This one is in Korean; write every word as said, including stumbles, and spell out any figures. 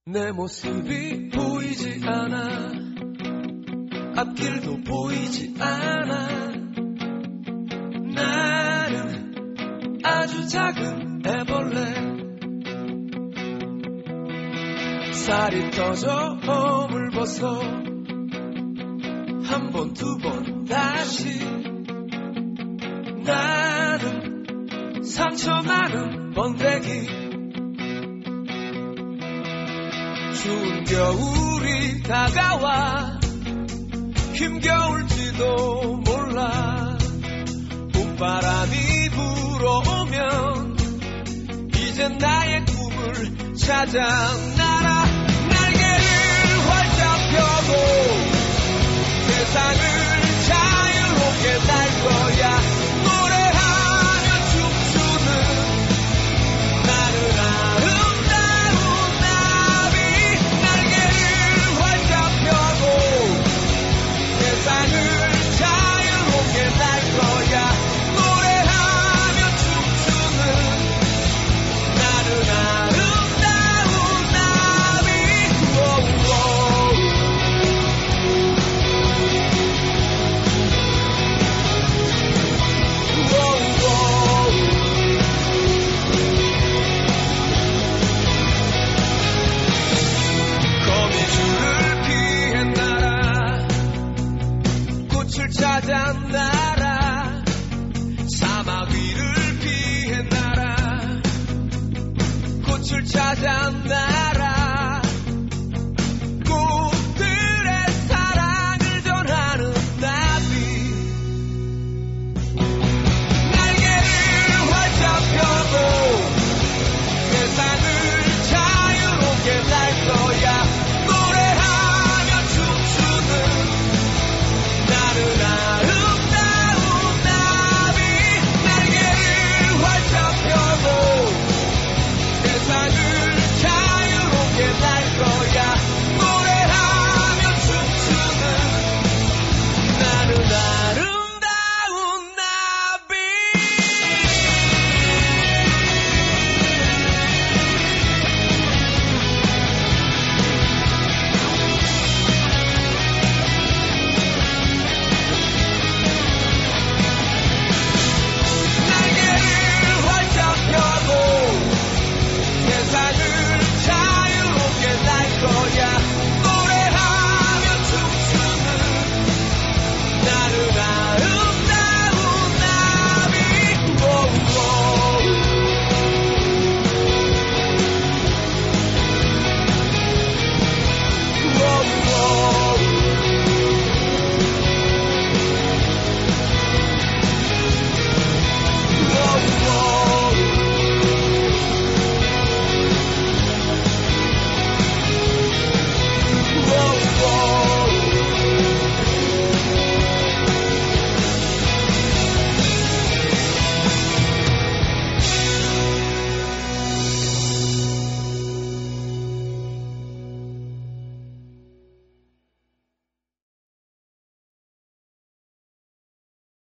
내 모습이 보이지 않아 앞길도 보이지 않아 나는 아주 작은 애벌레 살이 터져 허물 벗어 한 번 두 번 다시 나는 상처 많은 번데기 추운 겨울이 다가와 힘겨울지도 몰라 봄바람이 불어오면 이젠 나의 꿈을 찾아 날아 날개를 활짝 펴고 세상을 자유롭게 날 거야 노래하며 춤추는 나는 아름다운 나비 날개를 활짝 펴고 세상을 자유롭게 날 거야 노래하며 춤추는 나는 아름다운 나비 거미줄을 피해 날아 꽃을 찾아 날아 사막 위를 피해 날아 꽃을 찾아 날아